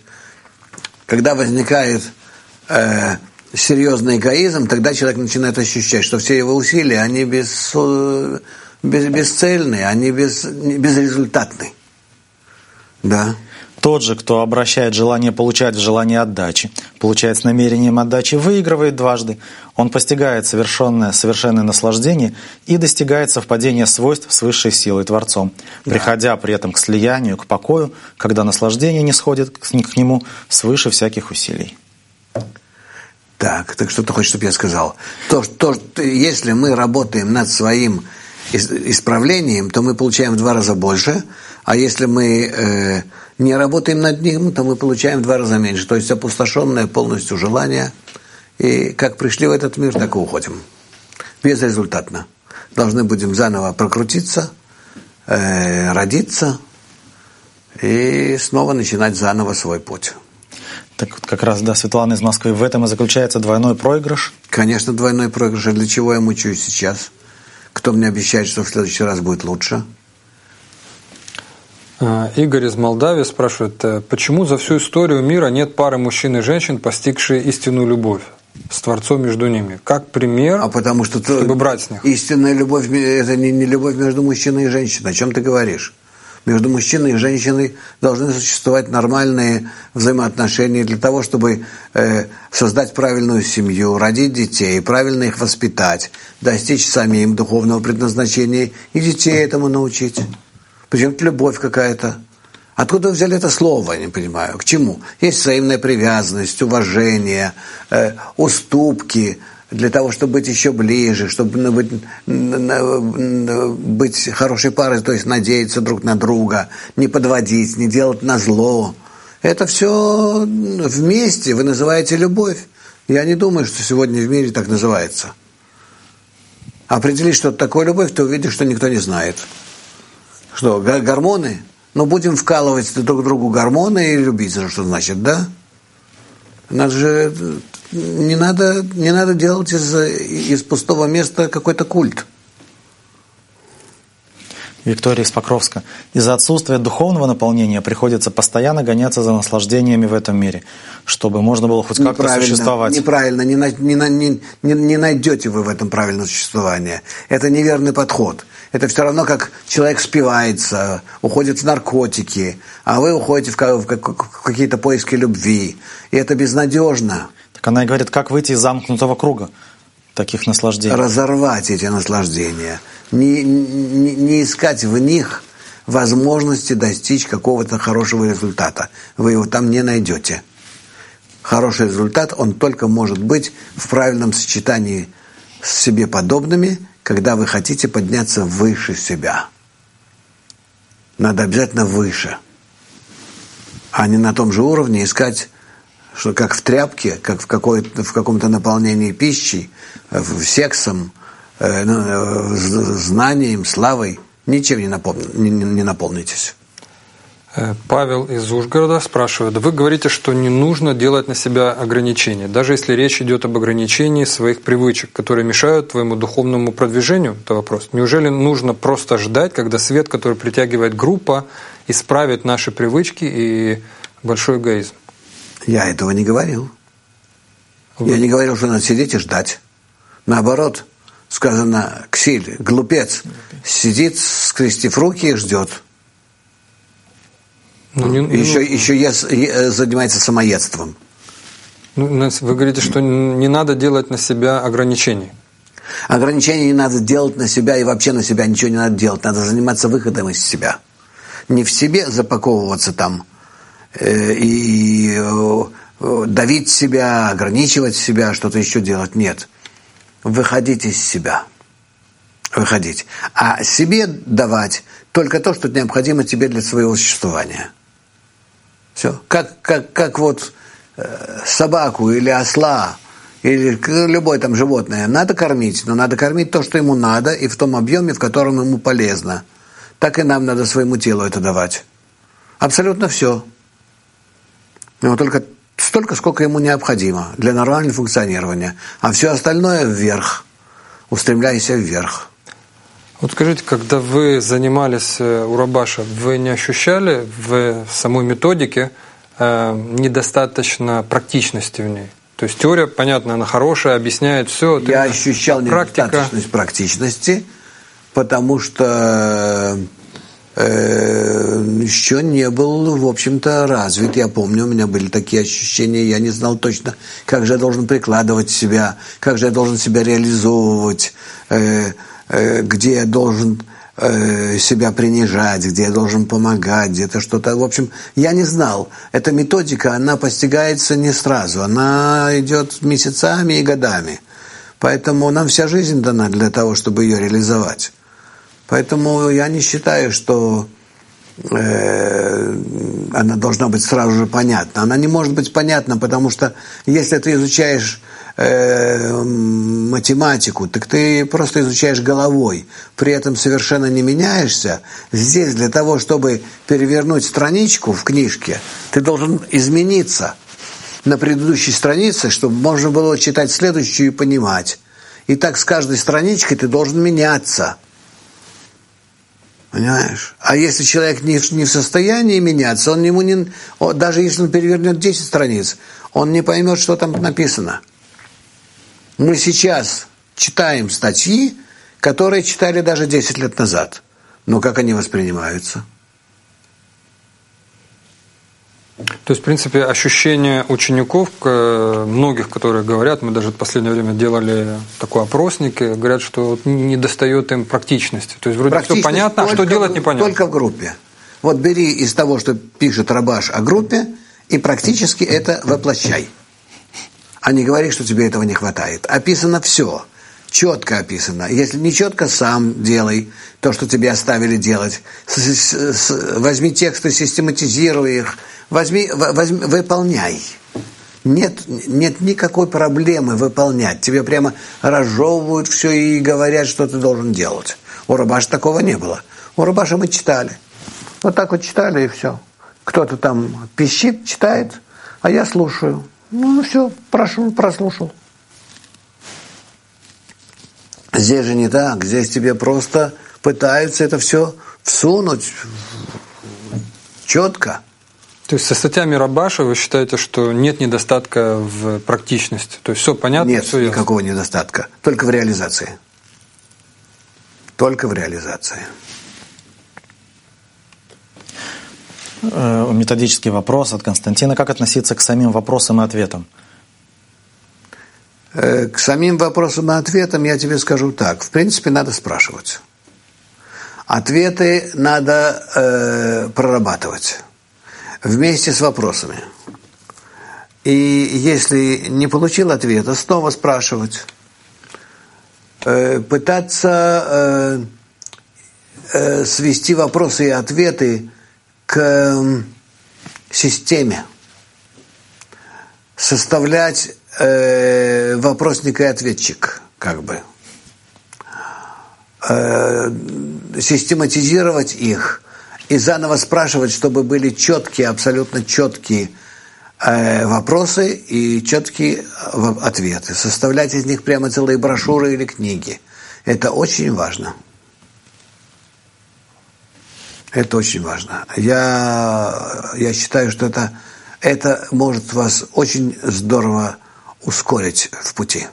серьезный эгоизм, тогда человек начинает ощущать, что все его усилия, они бесцельные, они безрезультатны. Да. Тот же, кто обращает желание получать в желание отдачи, получает с намерением отдачи, выигрывает дважды. Он постигает совершенное наслаждение и достигает совпадения свойств с высшей силой Творцом, приходя при этом к слиянию, к покою, когда наслаждение не сходит к нему свыше всяких усилий. Так что ты хочешь, чтобы я сказал? Если мы работаем над своим исправлением, то мы получаем в 2 раза больше, а если мы не работаем над ним, то мы получаем в 2 раза меньше. То есть опустошенное полностью желание. И как пришли в этот мир, так и уходим. Безрезультатно. Должны будем заново прокрутиться, родиться и снова начинать заново свой путь. Так вот, как раз, да, Светлана из Москвы, в этом и заключается двойной проигрыш? Конечно, двойной проигрыш. А для чего я мучаюсь сейчас? Кто мне обещает, что в следующий раз будет лучше? Игорь из Молдавии спрашивает, почему за всю историю мира нет пары мужчин и женщин, постигшие истинную любовь с Творцом между ними? Как пример, потому что чтобы брать с них? Истинная любовь – это не любовь между мужчиной и женщиной. О чем ты говоришь? Между мужчиной и женщиной должны существовать нормальные взаимоотношения для того, чтобы создать правильную семью, родить детей, правильно их воспитать, достичь самим духовного предназначения и детей этому научить. Причем это любовь какая-то. Откуда вы взяли это слово, я не понимаю. К чему? Есть взаимная привязанность, уважение, уступки для того, чтобы быть еще ближе, чтобы быть хорошей парой, то есть надеяться друг на друга, не подводить, не делать назло. Это все вместе вы называете любовь. Я не думаю, что сегодня в мире так называется. Определить, что такое любовь, ты увидишь, что никто не знает. Что, гормоны? Ну, будем вкалывать друг другу гормоны и любить, что значит, да? Надо же, не надо делать из пустого места какой-то культ. Виктория из Покровска. Из-за отсутствия духовного наполнения приходится постоянно гоняться за наслаждениями в этом мире, чтобы можно было хоть как-то существовать. Неправильно, не найдете вы в этом правильное существование. Это неверный подход. Это все равно, как человек спивается, уходит в наркотики, а вы уходите в какие-то поиски любви. И это безнадежно. Так она и говорит, как выйти из замкнутого круга таких наслаждений. Разорвать эти наслаждения. Не искать в них возможности достичь какого-то хорошего результата. Вы его там не найдете. Хороший результат, он только может быть в правильном сочетании с себе подобными, когда вы хотите подняться выше себя. Надо обязательно выше. А не на том же уровне искать, что как в тряпке, как в каком-то наполнении пищей, сексом, знанием, славой, ничем не наполнитесь. Павел из Ужгорода спрашивает, вы говорите, что не нужно делать на себя ограничения, даже если речь идет об ограничении своих привычек, которые мешают твоему духовному продвижению? Это вопрос. Неужели нужно просто ждать, когда свет, который притягивает группа, исправит наши привычки и большой эгоизм? Я этого не говорил. Я не говорил, что надо сидеть и ждать. Наоборот, сказано, ксиль, глупец, сидит, скрестив руки и ждет. Еще занимается самоедством. Вы говорите, что не надо делать на себя ограничений. Ограничений не надо делать на себя, и вообще на себя ничего не надо делать. Надо заниматься выходом из себя. Не в себе запаковываться там и давить себя, ограничивать себя, что-то еще делать. Нет. Выходить из себя. Выходить. А себе давать только то, что необходимо тебе для своего существования. Все. Как вот собаку или осла, или любое там животное надо кормить, но надо кормить то, что ему надо, и в том объеме, в котором ему полезно. Так и нам надо своему телу это давать. Абсолютно все. Но только столько, сколько ему необходимо для нормального функционирования. А все остальное вверх. Устремляйся вверх. Вот скажите, когда вы занимались у Рабаша, вы не ощущали в самой методике недостаточно практичности в ней? То есть теория, понятно, она хорошая, объясняет все. Я ощущал недостаточность практичности, потому что еще не был, в общем-то, развит. Я помню, у меня были такие ощущения, я не знал точно, как же я должен прикладывать себя, как же я должен себя реализовывать, где я должен себя принижать, где я должен помогать, где-то что-то. В общем, я не знал. Эта методика, она постигается не сразу, она идет месяцами и годами. Поэтому нам вся жизнь дана для того, чтобы ее реализовать. Поэтому я не считаю, что она должна быть сразу же понятна. Она не может быть понятна, потому что если ты изучаешь математику, так ты просто изучаешь головой, при этом совершенно не меняешься. Здесь для того, чтобы перевернуть страничку в книжке, ты должен измениться на предыдущей странице, чтобы можно было читать следующую и понимать. И так с каждой страничкой ты должен меняться. Понимаешь? А если человек не в состоянии меняться, даже если он перевернет 10 страниц, он не поймет, что там написано. Мы сейчас читаем статьи, которые читали даже 10 лет назад. Но как они воспринимаются? То есть, в принципе, ощущение учеников, многих, которые говорят, мы даже в последнее время делали такой опросник, и говорят, что не достает им практичности. То есть, вроде все понятно, а что делать непонятно. Только в группе. Вот бери из того, что пишет Рабаш о группе, и практически это воплощай. А не говори, что тебе этого не хватает. Описано все. Четко описано. Если не четко, сам делай то, что тебе оставили делать. Возьми тексты, систематизируй их. Выполняй. Нет никакой проблемы выполнять. Тебе прямо разжевывают все и говорят, что ты должен делать. У Рабаша такого не было. У Рабаша мы читали. Вот так вот читали и все. Кто-то там пищит, читает, а я слушаю. Ну все, прослушал. Здесь же не так. Здесь тебе просто пытаются это все всунуть четко. То есть со статьями Рабаша вы считаете, что нет недостатка в практичности? То есть все понятно? Нет все никакого недостатка. Только в реализации. Только в реализации. Методический вопрос от Константина. Как относиться к самим вопросам и ответам? К самим вопросам и ответам я тебе скажу так. В принципе, надо спрашивать. Ответы надо прорабатывать вместе с вопросами. И если не получил ответа, снова спрашивать. Пытаться свести вопросы и ответы к системе. Составлять вопросник и ответчик, как бы. Систематизировать их и заново спрашивать, чтобы были четкие, абсолютно четкие вопросы и четкие ответы. Составлять из них прямо целые брошюры или книги. Это очень важно. Это очень важно. Я считаю, что это может вас очень здорово ускорить в пути.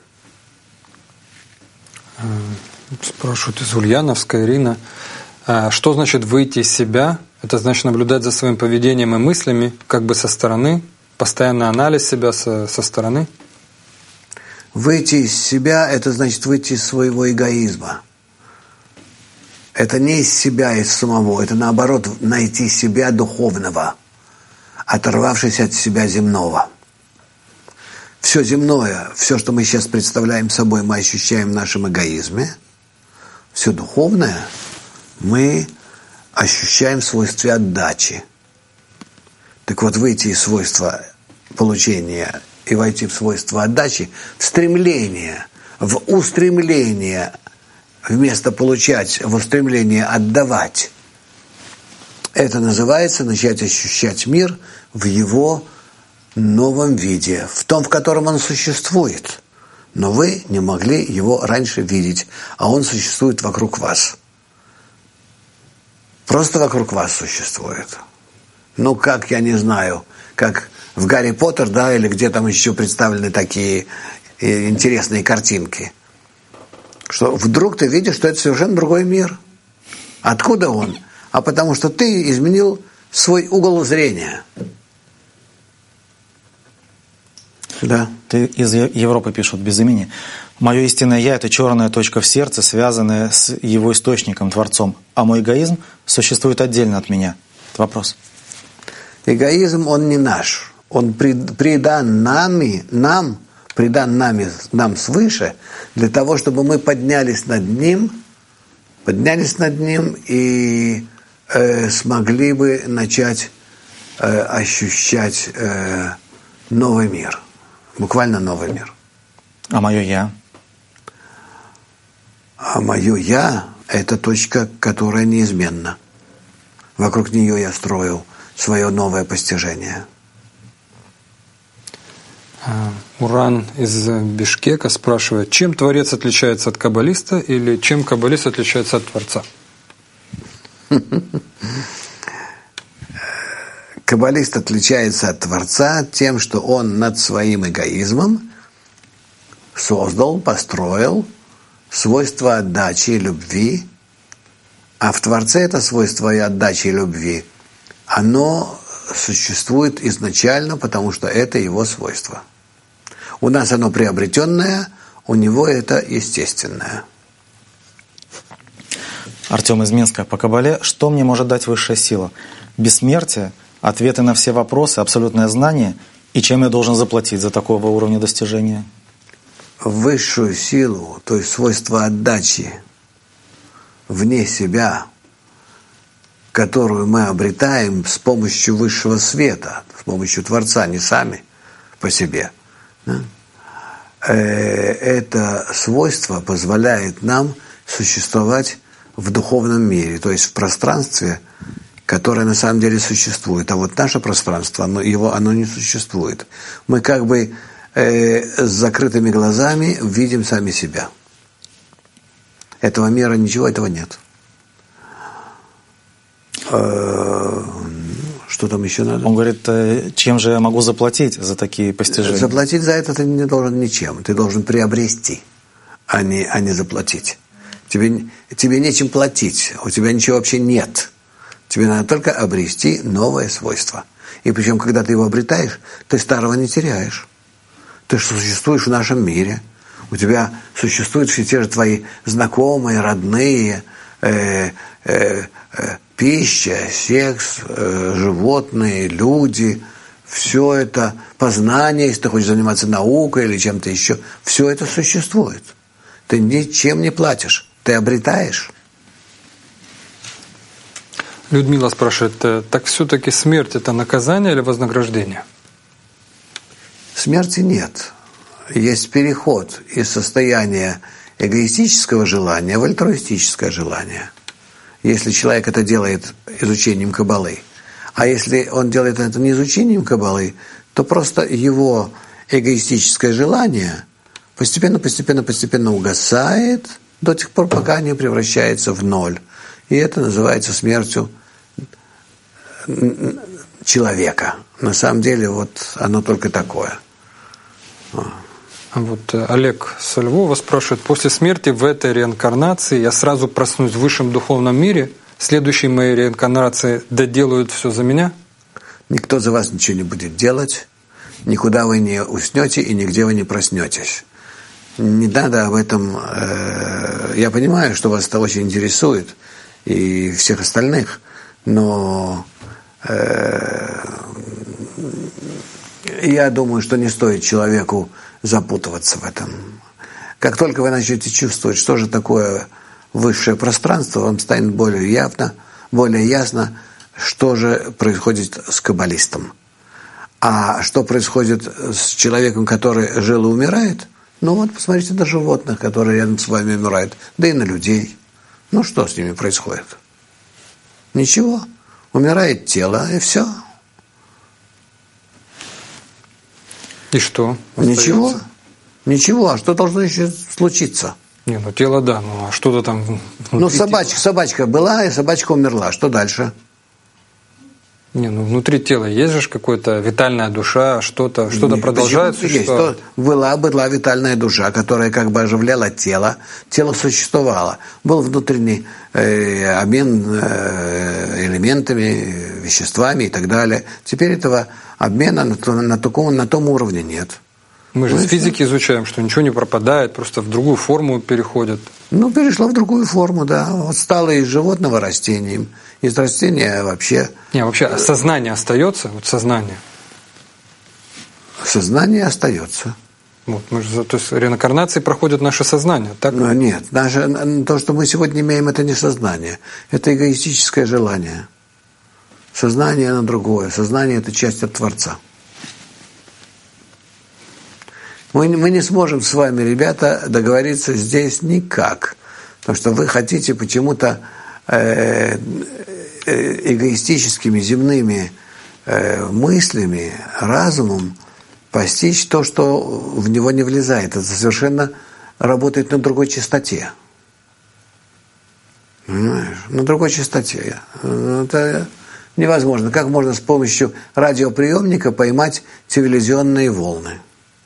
Спрашивают из Ульяновска, Ирина. Что значит выйти из себя? Это значит наблюдать за своим поведением и мыслями, как бы со стороны, постоянный анализ себя со стороны? Выйти из себя – это значит выйти из своего эгоизма. Это не из себя, из самого. Это наоборот найти себя духовного, оторвавшись от себя земного. Все земное, все, что мы сейчас представляем собой, мы ощущаем в нашем эгоизме. Все духовное мы ощущаем в свойстве отдачи. Так вот, выйти из свойства получения и войти в свойство отдачи, в стремление, в устремление, вместо получать, в устремление отдавать. Это называется начать ощущать мир в его новом виде, в том, в котором он существует. Но вы не могли его раньше видеть, а он существует вокруг вас. Просто вокруг вас существует. Ну, как, я не знаю, как в «Гарри Поттер», да, или где там еще представлены такие интересные картинки. Что вдруг ты видишь, что это совершенно другой мир. Откуда он? А потому что ты изменил свой угол зрения. Да. Ты из Европы пишут без имени. Мое истинное «я» — это черная точка в сердце, связанная с его источником, Творцом. А мой эгоизм существует отдельно от меня. Это вопрос. Эгоизм, он не наш. Он придан нам свыше, для того, чтобы мы поднялись над ним и смогли бы начать ощущать новый мир. Буквально новый мир. А мое «я»? А мое «я» – это точка, которая неизменна. Вокруг нее я строил свое новое постижение. Уран из Бишкека спрашивает, чем Творец отличается от каббалиста или чем каббалист отличается от Творца? Каббалист отличается от Творца тем, что он над своим эгоизмом создал, построил свойство отдачи и любви, а в Творце это свойство и отдачи и любви, оно существует изначально, потому что это его свойство. У нас оно приобретенное, у него это естественное. Артем из Минска. По Кабале, что мне может дать высшая сила? Бессмертие, ответы на все вопросы, абсолютное знание, и чем я должен заплатить за такого уровня достижения? Высшую силу, то есть свойство отдачи вне себя, которую мы обретаем с помощью высшего света, с помощью Творца, не сами по себе. Это свойство позволяет нам существовать в духовном мире, то есть в пространстве, которое на самом деле существует. А вот наше пространство, оно не существует. Мы как бы с закрытыми глазами видим сами себя. Этого мира, ничего этого нет. Что там еще надо? Он говорит, чем же я могу заплатить за такие постижения? Заплатить за это ты не должен ничем. Ты должен приобрести, а не заплатить. Тебе нечем платить. У тебя ничего вообще нет. Тебе надо только обрести новое свойство. И причем, когда ты его обретаешь, ты старого не теряешь. Ты существуешь в нашем мире. У тебя существуют все те же твои знакомые, родные, пища, секс, животные, люди, все это, познание, если ты хочешь заниматься наукой или чем-то еще, все это существует. Ты ничем не платишь, ты обретаешь. Людмила спрашивает, так все-таки смерть – это наказание или вознаграждение? Смерти нет. Есть переход из состояния эгоистического желания в альтруистическое желание. Если человек это делает изучением Каббалы. А если он делает это не изучением Каббалы, то просто его эгоистическое желание постепенно угасает до тех пор, пока не превращается в ноль. И это называется смертью человека. На самом деле вот оно только такое. Вот Олег со Львова спрашивает, после смерти в этой реинкарнации я сразу проснусь в высшем духовном мире, следующие мои реинкарнации доделают все за меня? Никто за вас ничего не будет делать, никуда вы не уснете и нигде вы не проснетесь. Не надо об этом... Я понимаю, что вас это очень интересует, и всех остальных, но я думаю, что не стоит человеку запутываться в этом. Как только вы начнете чувствовать, что же такое высшее пространство, вам станет более ясно, что же происходит с каббалистом. А что происходит с человеком, который жил и умирает? Ну вот, посмотрите на животных, которые рядом с вами умирают, да и на людей. Ну что с ними происходит? Ничего. Умирает тело, и все. И что? Ничего. Ничего. А что должно еще случиться? Не, ну тело да, ну а что-то там внутри. Ну собачка была, и собачка умерла. Что дальше? Не, ну внутри тела есть же какая-то витальная душа, что-то продолжает существовать. Была витальная душа, которая как бы оживляла тело. Тело существовало. Был внутренний обмен элементами, веществами и так далее. Теперь этого обмена на том уровне нет. Мы же из физики изучаем, что ничего не пропадает, просто в другую форму переходит. Ну, перешло в другую форму, да. Вот стало из животного растением. Из растения вообще... Не, вообще сознание остается, вот сознание. Сознание остается. Вот, мы же, то есть реинкарнации проходит наше сознание, так? Но нет, то, что мы сегодня имеем, это не сознание. Это эгоистическое желание. Сознание, оно другое. Сознание – это часть от Творца. Мы не сможем с вами, ребята, договориться здесь никак. Потому что вы хотите почему-то эгоистическими земными мыслями, разумом постичь то, что в него не влезает. Это совершенно работает на другой частоте. Понимаешь? На другой частоте. Это невозможно. Как можно с помощью радиоприемника поймать телевизионные волны?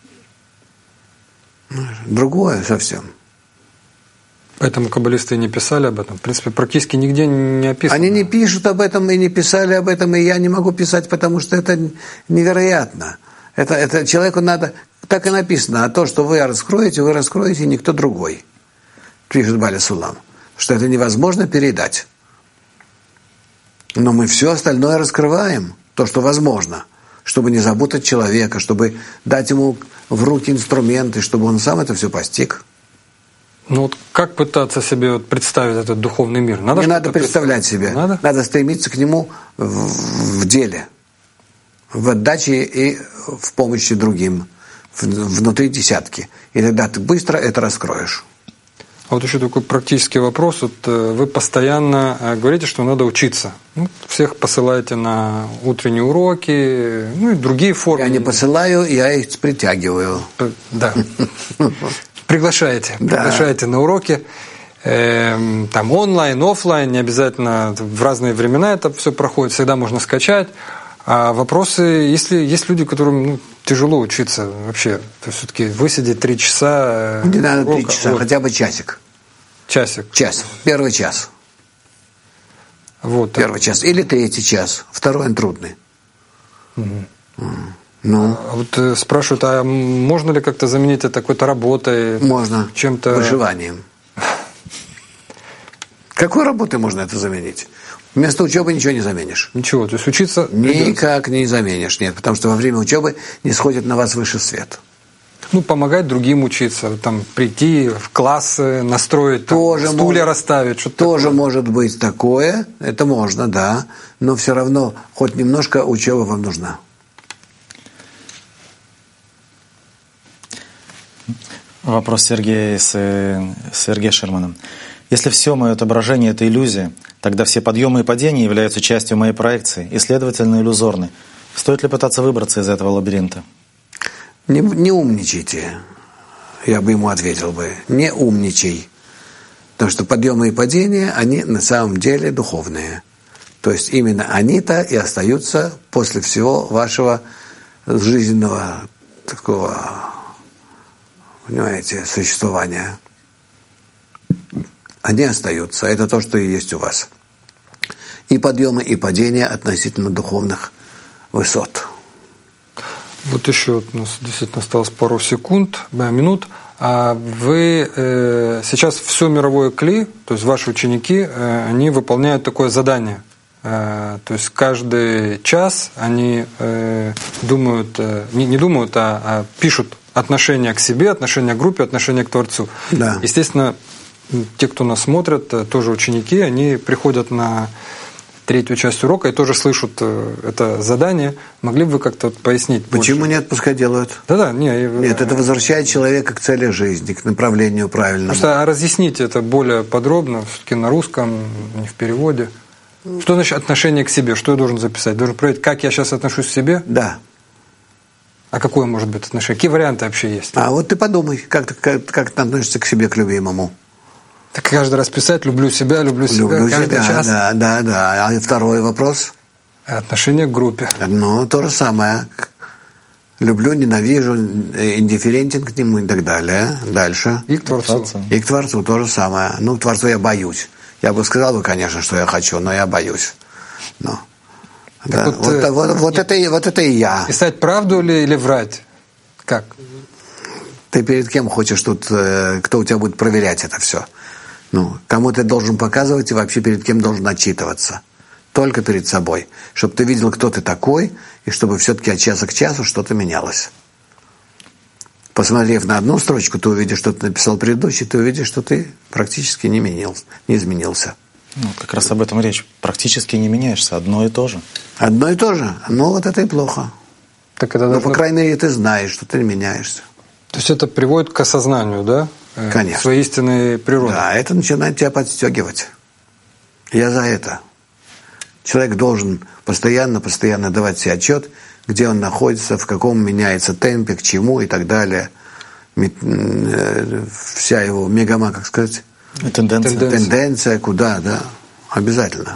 Другое совсем. Поэтому каббалисты и не писали об этом. В принципе, практически нигде не описано. Они не пишут об этом и не писали об этом, и я не могу писать, потому что это невероятно. Это человеку надо... Так и написано. А то, что вы раскроете, и никто другой. Пишет Баля Сулам. Что это невозможно передать. Но мы все остальное раскрываем. То, что возможно. Чтобы не запутать человека, чтобы дать ему в руки инструменты, чтобы он сам это все постиг. Ну вот как пытаться себе представить этот духовный мир? Не надо представлять себе. Надо стремиться к нему в деле, в отдаче и в помощи другим, внутри десятки. И тогда ты быстро это раскроешь. А вот еще такой практический вопрос. Вот вы постоянно говорите, что надо учиться. Ну, всех посылаете на утренние уроки, ну и другие формы. Я не посылаю, я их притягиваю. Да. Приглашаете на уроки. там онлайн, офлайн, не обязательно в разные времена это все проходит, всегда можно скачать. А вопросы, если есть люди, которым тяжело учиться вообще, то все-таки высидеть 3 часа. Не надо 3 часа, хотя бы часик. Час. Первый час. Вот. Первый час. Или 3-й час. Второй он трудный. Ну. А вот спрашивают, а можно ли как-то заменить это какой-то работой? Можно. Чем-то. Выживанием. Какой работой можно это заменить? Вместо учебы ничего не заменишь. Ничего, то есть учиться... Никак не заменишь, нет, потому что во время учебы не сходит на вас высший свет. Помогать другим учиться, там, прийти в класс, настроить, тоже там, стулья расставить. Что-то тоже такое. Может быть такое, это можно, да, но все равно хоть немножко учеба вам нужна. Вопрос Сергея с Сергеем Шерманом. Если все мое отображение – это иллюзия, тогда все подъемы и падения являются частью моей проекции и, следовательно, иллюзорны. Стоит ли пытаться выбраться из этого лабиринта? Не умничайте, я бы ему ответил бы. Не умничай. Потому что подъемы и падения, они на самом деле духовные. То есть именно они-то и остаются после всего вашего жизненного такого, понимаете, существования. Они остаются. Это то, что и есть у вас. И подъемы, и падения относительно духовных высот. Вот еще у нас действительно осталось пару минут. А вы сейчас все мировое кли, то есть ваши ученики, они выполняют такое задание. То есть каждый час они думают, не думают, а пишут отношение к себе, отношение к группе, отношение к Творцу. Да. Естественно, те, кто нас смотрят, тоже ученики, они приходят на 3-ю часть урока и тоже слышат это задание. Могли бы вы как-то пояснить? Почему больше? нет? Пускай делают. Да. Нет, это возвращает человека к цели жизни, к направлению правильному. Просто разъясните это более подробно, все-таки на русском, не в переводе. Что значит отношение к себе? Что я должен записать? Должен проверить, как я сейчас отношусь к себе? Да. А какое может быть отношение? Какие варианты вообще есть? А вот ты подумай, как ты относишься к себе, к любимому. Так каждый раз писать «люблю себя», каждый час. Да. А второй вопрос? Отношение к группе. То же самое. Люблю, ненавижу, индифферентен к нему и так далее. Дальше. И к Творцу. И к Творцу то же самое. К Творцу я боюсь. Я бы сказал, конечно, что я хочу, но я боюсь. Да. Вот это и я. Писать правду или врать? Как? Ты перед кем хочешь тут, кто у тебя будет проверять это все? Кому ты должен показывать и вообще перед кем должен отчитываться? Только перед собой. Чтобы ты видел, кто ты такой, и чтобы все-таки от часа к часу что-то менялось. Посмотрев на одну строчку, ты увидишь, что ты написал предыдущий, ты увидишь, что ты практически не изменился. Как раз об этом речь. Практически не меняешься. Одно и то же. Одно и то же? Вот это и плохо. Так это по крайней мере, ты знаешь, что ты не меняешься. То есть это приводит к осознанию, да? Конечно. Своей истинной природы. Да, это начинает тебя подстегивать. Я за это. Человек должен постоянно давать себе отчет, где он находится, в каком меняется темпе, к чему и так далее. Вся его как сказать? Тенденция, куда, да. Обязательно.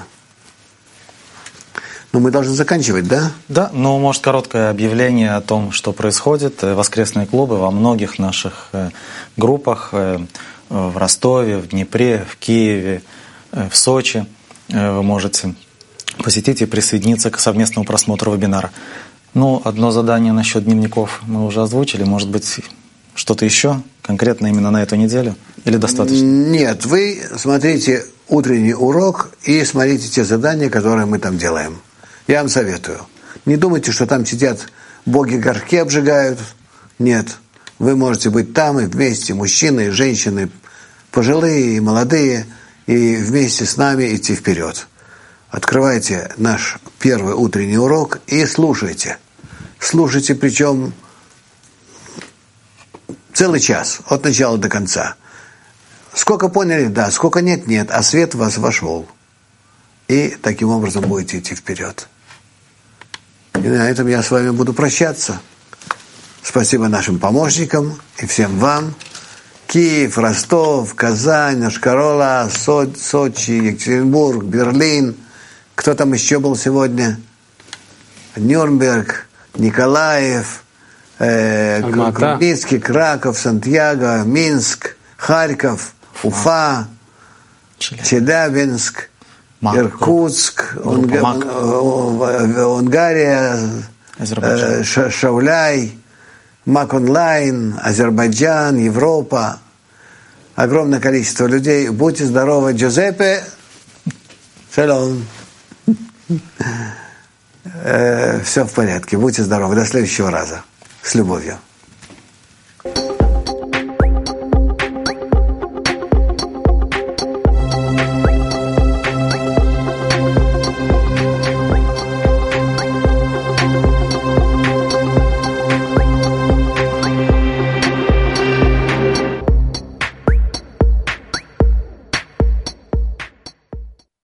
Мы должны заканчивать, да? Да, может, короткое объявление о том, что происходит. Воскресные клубы во многих наших группах в Ростове, в Днепре, в Киеве, в Сочи. Вы можете посетить и присоединиться к совместному просмотру вебинара. Одно задание насчет дневников мы уже озвучили. Может быть, что-то еще конкретно именно на эту неделю? Или достаточно? Нет, вы смотрите утренний урок и смотрите те задания, которые мы там делаем. Я вам советую. Не думайте, что там сидят боги горшки обжигают. Нет. Вы можете быть там и вместе, мужчины и женщины, пожилые и молодые, и вместе с нами идти вперед. Открывайте наш первый утренний урок и слушайте. Слушайте, причем целый час, от начала до конца. Сколько поняли, да, сколько нет, а свет в вас вошел. И таким образом будете идти вперед. И на этом я с вами буду прощаться. Спасибо нашим помощникам и всем вам. Киев, Ростов, Казань, Ашкарола, Сочи, Екатеринбург, Берлин. Кто там еще был сегодня? Нюрнберг, Николаев, Крупницкий, Краков, Сантьяго, Минск, Харьков, Уфа, Челябинск, Иркутск, Унгария, Шауляй, Мак онлайн, Азербайджан, Европа. Огромное количество людей. Будьте здоровы, Джузеппе. Шалом. Все в порядке. Будьте здоровы. До следующего раза. С любовью.